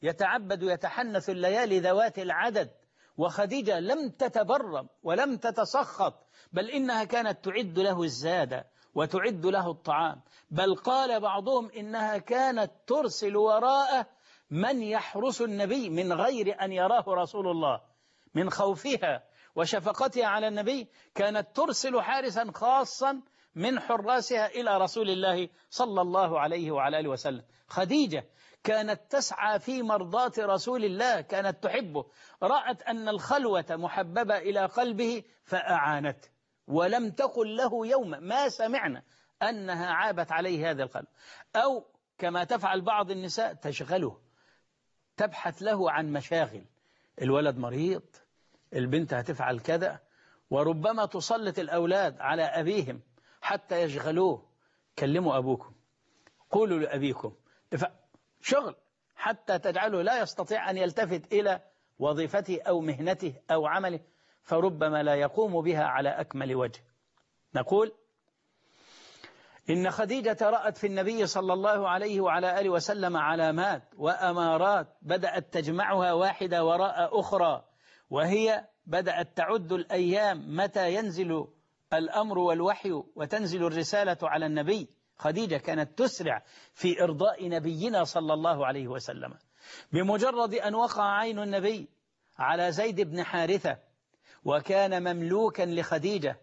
يتعبد ويتحنث الليالي ذوات العدد. وخديجة لم تتبرم ولم تتسخط، بل إنها كانت تعد له الزاد وتعد له الطعام، بل قال بعضهم إنها كانت ترسل وراءه من يحرس النبي من غير أن يراه رسول الله. من خوفها وشفقتها على النبي كانت ترسل حارسا خاصا من حراسها إلى رسول الله صلى الله عليه وعلى آله وسلم. خديجة كانت تسعى في مرضاة رسول الله، كانت تحبه، رأت أن الخلوة محببة إلى قلبه فأعانته، ولم تقل له يوما ما سمعنا أنها عابت عليه هذا القلب، أو كما تفعل بعض النساء تشغله، تبحث له عن مشاغل، الولد مريض، البنت هتفعل كذا، وربما تسلط الأولاد على أبيهم حتى يشغلوه. كلموا أبوكم، قولوا لأبيكم، شغل حتى تجعله لا يستطيع أن يلتفت إلى وظيفته أو مهنته أو عمله، فربما لا يقوم بها على أكمل وجه. نقول إن خديجة رأت في النبي صلى الله عليه وعلى آله وسلم علامات وأمارات بدأت تجمعها واحدة وراء أخرى، وهي بدأت تعد الأيام متى ينزل الأمر والوحي وتنزل الرسالة على النبي. خديجة كانت تسرع في إرضاء نبينا صلى الله عليه وسلم. بمجرد أن وقع عين النبي على زيد بن حارثة، وكان مملوكا لخديجة،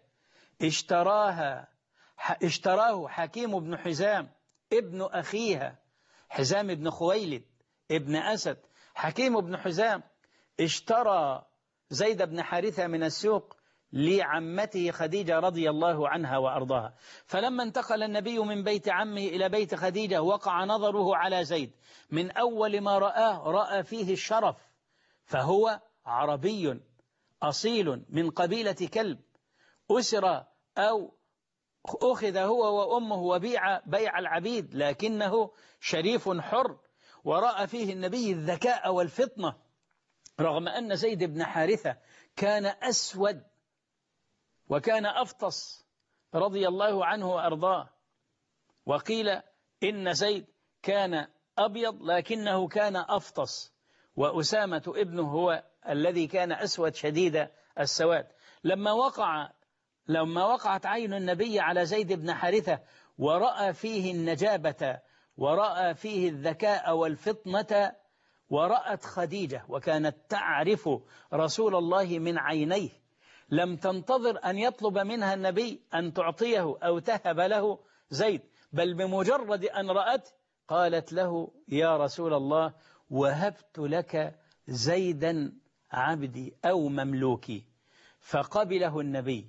اشتراه حكيم بن حزام ابن أخيها، حزام بن خويلد ابن أسد. حكيم بن حزام اشترى زيد بن حارثة من السوق لعمته خديجة رضي الله عنها وأرضاها. فلما انتقل النبي من بيت عمه إلى بيت خديجة وقع نظره على زيد، من أول ما رأى فيه الشرف، فهو عربي أصيل من قبيلة كلب، أسر أو أخذ هو وأمه وبيع بيع العبيد، لكنه شريف حر. ورأى فيه النبي الذكاء والفطنة، رغم أن زيد بن حارثة كان أسود وكان أفطس رضي الله عنه وأرضاه. وقيل إن زيد كان أبيض لكنه كان أفطس، وأسامة ابنه هو الذي كان أسود شديد السواد. لما وقعت عين النبي على زيد بن حارثة ورأى فيه النجابة ورأى فيه الذكاء والفطنة، ورأت خديجة وكانت تعرف رسول الله من عينيه، لم تنتظر أن يطلب منها النبي أن تعطيه أو تهب له زيد، بل بمجرد أن رأت قالت له: يا رسول الله، وهبت لك زيدا عبدي أو مملوكي. فقبله النبي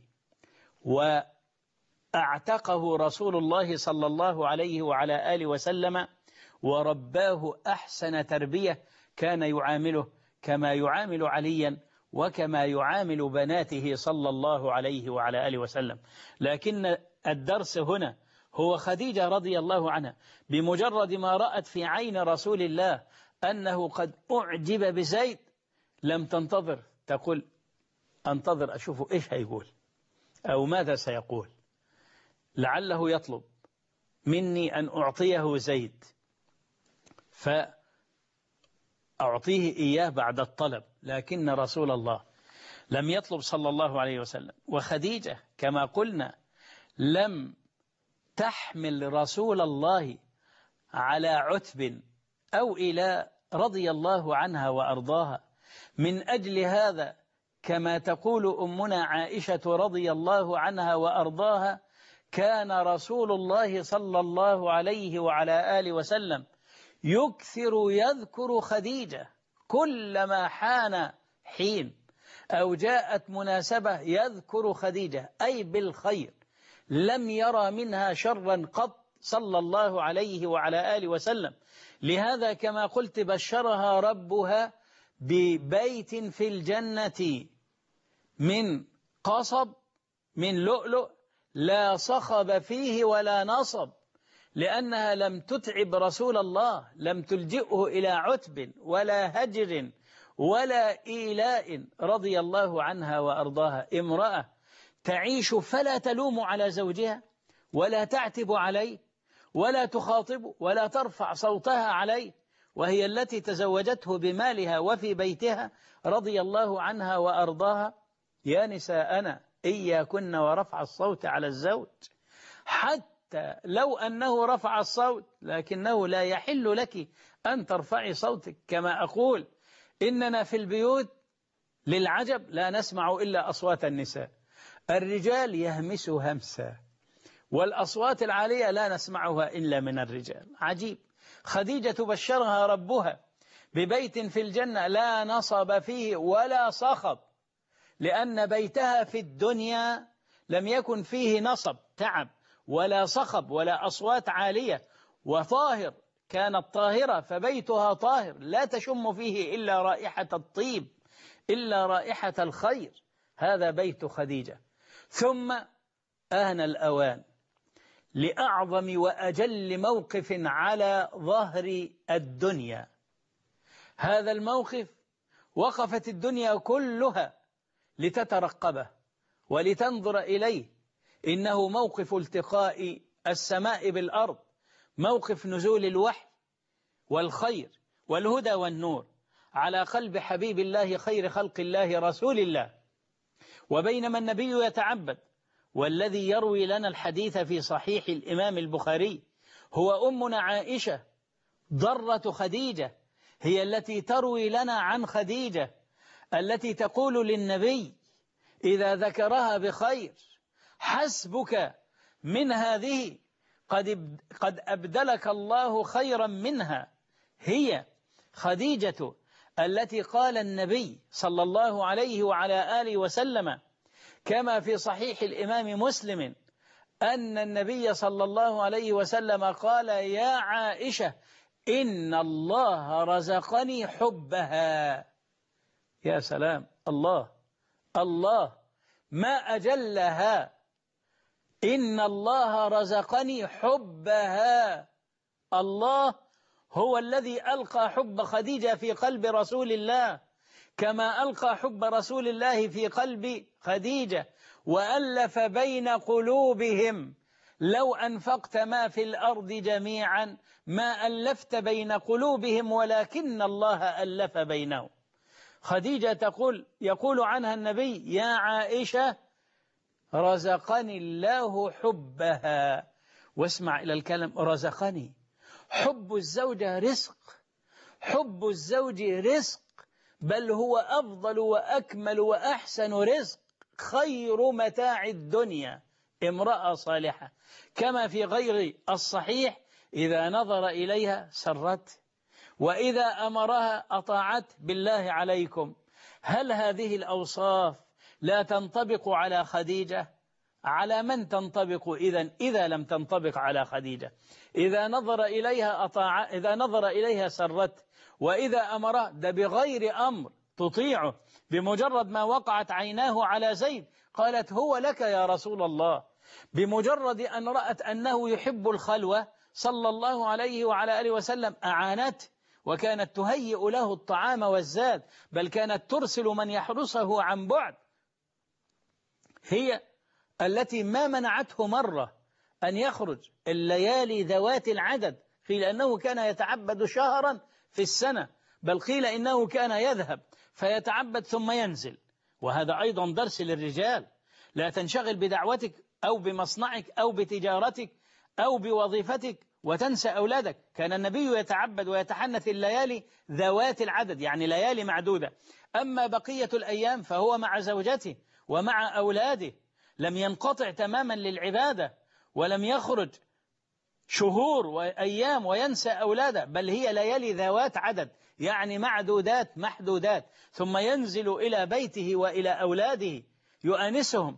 وأعتقه رسول الله صلى الله عليه وعلى آله وسلم، ورباه أحسن تربية، كان يعامله كما يعامل عليا وكما يعامل بناته صلى الله عليه وعلى آله وسلم. لكن الدرس هنا هو خديجة رضي الله عنها، بمجرد ما رأت في عين رسول الله أنه قد أعجب بزيد، لم تنتظر تقول أنتظر أشوفه إيش هيقول أو ماذا سيقول، لعله يطلب مني أن أعطيه زيد فأعطيه إياه بعد الطلب. لكن رسول الله لم يطلب صلى الله عليه وسلم. وخديجة كما قلنا لم تحمل رسول الله على عتب أو إلى رضي الله عنها وأرضاها. من أجل هذا كما تقول أمنا عائشة رضي الله عنها وأرضاها: كان رسول الله صلى الله عليه وعلى آله وسلم يكثر يذكر خديجة كلما حان حين أو جاءت مناسبة، يذكر خديجة أي بالخير، لم يرى منها شرا قط صلى الله عليه وعلى آله وسلم. لهذا كما قلت بشرها ربها ببيت في الجنة من قصب من لؤلؤ لا صخب فيه ولا نصب، لأنها لم تتعب رسول الله، لم تلجئه إلى عتب ولا هجر ولا إيلاء رضي الله عنها وأرضاها. امرأة تعيش فلا تلوم على زوجها ولا تعتب عليه ولا تخاطب ولا ترفع صوتها عليه، وهي التي تزوجته بمالها وفي بيتها رضي الله عنها وأرضاها: يا نساءنا إياكن ورفع الصوت على الزوج، حتى لو أنه رفع الصوت لكنه لا يحل لك أن ترفعي صوتك. كما أقول إننا في البيوت للعجب لا نسمع إلا أصوات النساء، الرجال يهمسوا همسا، والأصوات العالية لا نسمعها إلا من الرجال. عجيب. خديجة بشرها ربها ببيت في الجنة لا نصب فيه ولا صخب، لأن بيتها في الدنيا لم يكن فيه نصب تعب ولا صخب ولا أصوات عالية، وطاهر، كانت طاهرة، فبيتها طاهر لا تشم فيه إلا رائحة الطيب، إلا رائحة الخير. هذا بيت خديجة. ثم آن الأوان لأعظم وأجل موقف على ظهر الدنيا. هذا الموقف وقفت الدنيا كلها لتترقبه ولتنظر إليه. إنه موقف التقاء السماء بالأرض، موقف نزول الوحي والخير والهدى والنور على قلب حبيب الله خير خلق الله رسول الله. وبينما النبي يتعبد، والذي يروي لنا الحديث في صحيح الإمام البخاري هو أمنا عائشة ضرة خديجة، هي التي تروي لنا عن خديجة، التي تقول للنبي إذا ذكرها بخير: حسبك من هذه، قد أبدلك الله خيرا منها. هي خديجة التي قال النبي صلى الله عليه وعلى آله وسلم كما في صحيح الإمام مسلم أن النبي صلى الله عليه وسلم قال: يا عائشة إن الله رزقني حبها. يا سلام، الله الله ما أجلها، إن الله رزقني حبها. الله هو الذي ألقى حب خديجة في قلب رسول الله، كما ألقى حب رسول الله في قلب خديجة، وألف بين قلوبهم. لو أنفقت ما في الأرض جميعا ما ألفت بين قلوبهم ولكن الله ألف بينهم. خديجة يقول عنها النبي: يا عائشة رزقني الله حبها. واسمع إلى الكلام: رزقني. حب الزوجة رزق، حب الزوج رزق، بل هو أفضل وأكمل وأحسن رزق، خير متاع الدنيا امرأة صالحة. كما في غير الصحيح: إذا نظر إليها سرت، وإذا أمرها أطاعت. بالله عليكم، هل هذه الأوصاف لا تنطبق على خديجة؟ على من تنطبق إذا لم تنطبق على خديجة؟ إذا نظر إليها أطاع، إذا نظر إليها سرت، وإذا أمره ده بغير أمر تطيعه. بمجرد ما وقعت عيناه على زيد قالت: هو لك يا رسول الله. بمجرد أن رأت أنه يحب الخلوة صلى الله عليه وعلى آله وسلم أعانته، وكانت تهيئ له الطعام والزاد، بل كانت ترسل من يحرسه عن بعد. هي التي ما منعته مرة أن يخرج الليالي ذوات العدد. قيل أنه كان يتعبد شهرا في السنة، بل قيل إنه كان يذهب فيتعبد ثم ينزل. وهذا أيضا درس للرجال: لا تنشغل بدعوتك أو بمصنعك أو بتجارتك أو بوظيفتك وتنسى أولادك. كان النبي يتعبد ويتحنث الليالي ذوات العدد، يعني ليالي معدودة. أما بقية الأيام فهو مع زوجته ومع أولاده، لم ينقطع تماما للعبادة، ولم يخرج شهور وأيام وينسى أولاده، بل هي ليالي ذوات عدد، يعني معدودات محدودات. ثم ينزل إلى بيته وإلى أولاده يؤانسهم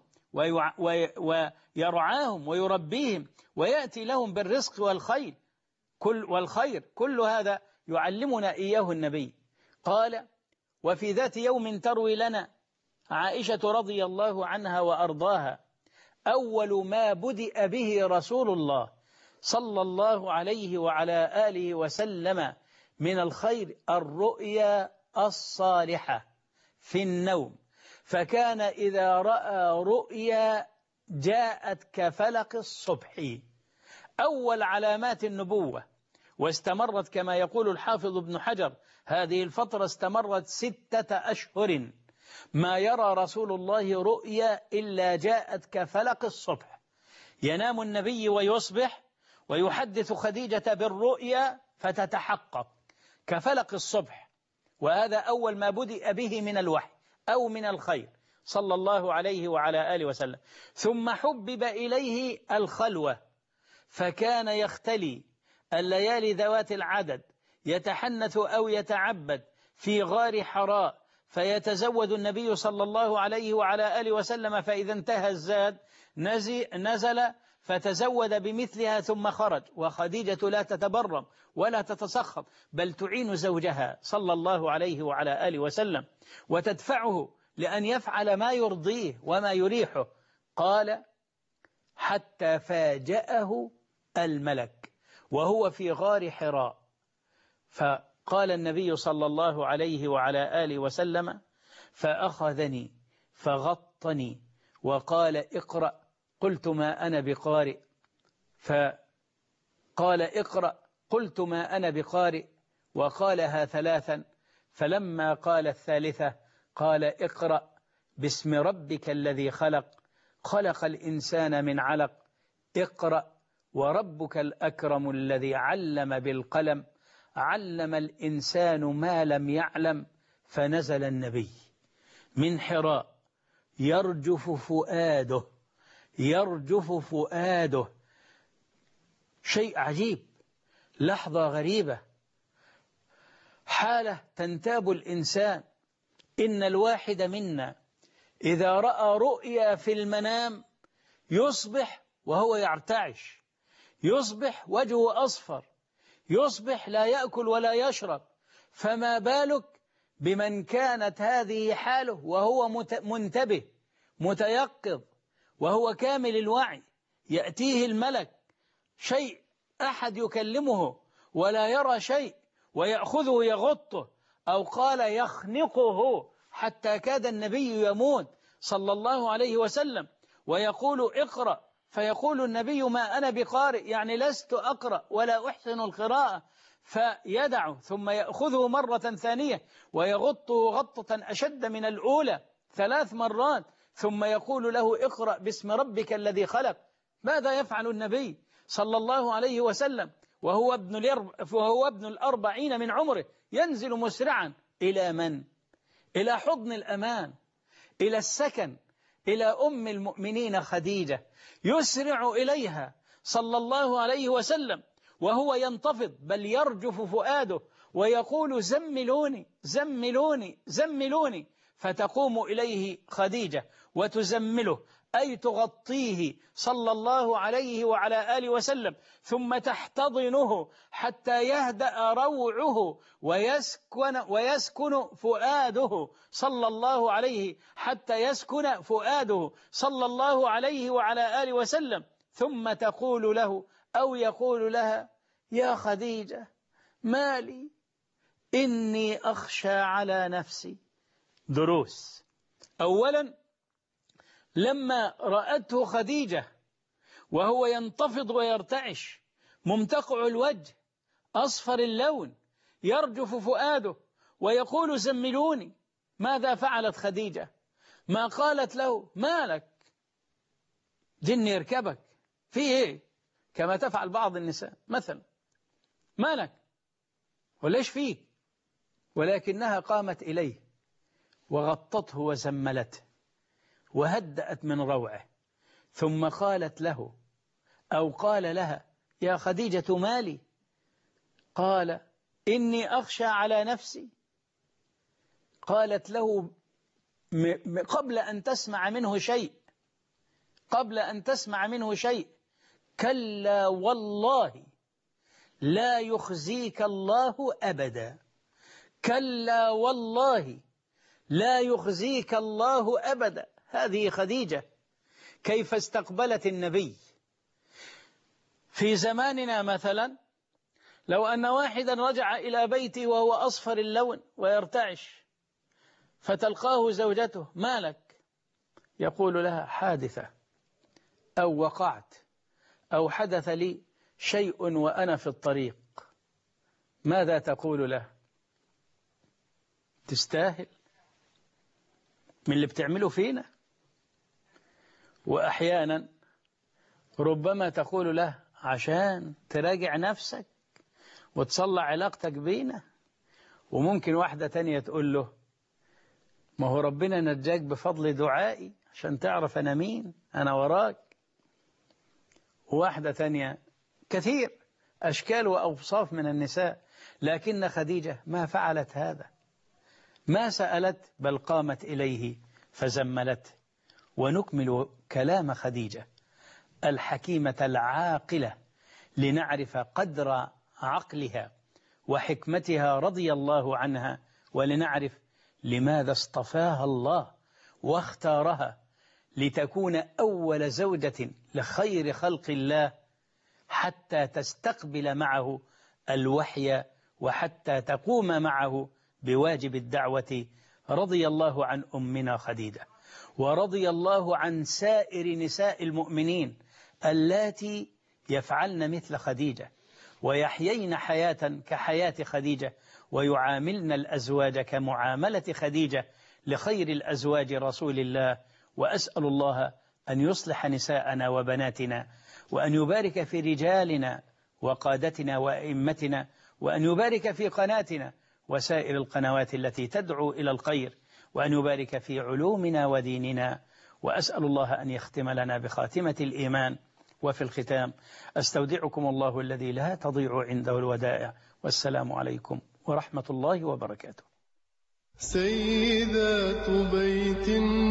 ويرعاهم ويربيهم، ويأتي لهم بالرزق والخير. كل هذا يعلمنا إياه النبي. قال: وفي ذات يوم تروي لنا عائشة رضي الله عنها وأرضاها: أول ما بدأ به رسول الله صلى الله عليه وعلى آله وسلم من الخير الرؤيا الصالحة في النوم، فكان إذا رأى رؤيا جاءت كفلق الصبح. أول علامات النبوة واستمرت كما يقول الحافظ ابن حجر هذه الفترة استمرت 6 أشهر، ما يرى رسول الله رؤيا إلا جاءت كفلق الصبح. ينام النبي ويصبح ويحدث خديجة بالرؤيا فتتحقق كفلق الصبح. وهذا أول ما بدأ به من الوحي أو من الخير صلى الله عليه وعلى آله وسلم. ثم حبب إليه الخلوة، فكان يختلي الليالي ذوات العدد، يتحنث أو يتعبد في غار حراء، فيتزود النبي صلى الله عليه وعلى آله وسلم، فإذا انتهى الزاد نزل فتزود بمثلها ثم خرج. وخديجة لا تتبرم ولا تتسخط، بل تعين زوجها صلى الله عليه وعلى آله وسلم وتدفعه لأن يفعل ما يرضيه وما يريحه. قال: حتى فاجأه الملك وهو في غار حراء، فقال النبي صلى الله عليه وعلى آله وسلم: فأخذني فغطني وقال: اقرأ. قلت: ما أنا بقارئ. فقال: اقرأ. قلت: ما أنا بقارئ. وقالها 3، فلما قال الثالثة قال: اقرأ باسم ربك الذي خلق، خلق الإنسان من علق، اقرأ وربك الأكرم الذي علم بالقلم، علم الإنسان ما لم يعلم. فنزل النبي من حراء يرجف فؤاده. شيء عجيب، لحظة غريبة، حالة تنتاب الإنسان. إن الواحد منا إذا رأى رؤيا في المنام يصبح وهو يرتعش، يصبح وجهه أصفر، يصبح لا يأكل ولا يشرب. فما بالك بمن كانت هذه حاله وهو منتبه متيقظ وهو كامل الوعي، يأتيه الملك شيء أحد يكلمه ولا يرى شيء، ويأخذه يغطه، أو قال يخنقه حتى كاد النبي يموت صلى الله عليه وسلم، ويقول: اقرأ. فيقول النبي: ما أنا بقارئ، يعني لست أقرأ ولا أحسن القراءة. فيدعه ثم يأخذه مرة ثانية ويغطه غطة أشد من الأولى 3 مرات، ثم يقول له: اقرأ باسم ربك الذي خلق. ماذا يفعل النبي صلى الله عليه وسلم وهو ابن 40 من عمره؟ ينزل مسرعا إلى من؟ إلى حضن الأمان، إلى السكن، إلى أم المؤمنين خديجة، يسرع إليها صلى الله عليه وسلم وهو ينتفض بل يرجف فؤاده ويقول: زملوني زملوني زملوني. فتقوم إليه خديجة وتزمله، أي تغطيه صلى الله عليه وعلى آله وسلم، ثم تحتضنه حتى يهدأ روعه ويسكن فؤاده صلى الله عليه، حتى يسكن فؤاده صلى الله عليه وعلى آله وسلم. ثم تقول له أو يقول لها: يا خديجة، ما لي؟ إني أخشى على نفسي. دروس. أولا، لما رأته خديجة وهو ينتفض ويرتعش، ممتقع الوجه، أصفر اللون، يرجف فؤاده ويقول: زملوني، ماذا فعلت خديجة؟ ما قالت له: مالك؟ جن يركبك في إيه؟ كما تفعل بعض النساء مثلا: مالك وليش فيك؟ ولكنها قامت إليه وغطته وزملته وهدأت من روعه، ثم قالت له أو قال لها: يا خديجة، مالي؟ قال: إني أخشى على نفسي. قالت له قبل أن تسمع منه شيء: كلا والله لا يخزيك الله أبدا، كلا والله لا يخزيك الله أبدا. هذه خديجة كيف استقبلت النبي. في زماننا مثلا لو أن واحدا رجع إلى بيته وهو أصفر اللون ويرتعش، فتلقاه زوجته: مالك؟ يقول لها: حادثة، أو وقعت، أو حدث لي شيء وأنا في الطريق. ماذا تقول له؟ تستاهل من اللي بتعمله فينا؟ وأحيانا ربما تقول له عشان تراجع نفسك وتصلح علاقتك بينا. وممكن واحدة تانية تقول له ما هو ربنا نجاك بفضل دعائي عشان تعرف أنا مين، أنا وراك. وواحدة تانية، كثير أشكال وأوصاف من النساء، لكن خديجة ما فعلت هذا، ما سألت بل قامت إليه فزملته. ونكمل كلام خديجة الحكيمة العاقلة لنعرف قدر عقلها وحكمتها رضي الله عنها، ولنعرف لماذا اصطفاها الله واختارها لتكون أول زوجة لخير خلق الله، حتى تستقبل معه الوحي وحتى تقوم معه بواجب الدعوة. رضي الله عن أمنا خديجة، ورضي الله عن سائر نساء المؤمنين اللاتي يفعلن مثل خديجة ويحيين حياة كحياة خديجة، ويعاملن الأزواج كمعاملة خديجة لخير الأزواج رسول الله. وأسأل الله أن يصلح نساءنا وبناتنا، وأن يبارك في رجالنا وقادتنا وأئمتنا، وأن يبارك في قناتنا وسائر القنوات التي تدعو إلى الخير، وأن يبارك في علومنا وديننا. وأسأل الله أن يختم لنا بخاتمة الإيمان. وفي الختام أستودعكم الله الذي لا تضيع عنده الودائع، والسلام عليكم ورحمة الله وبركاته. سيدات بيت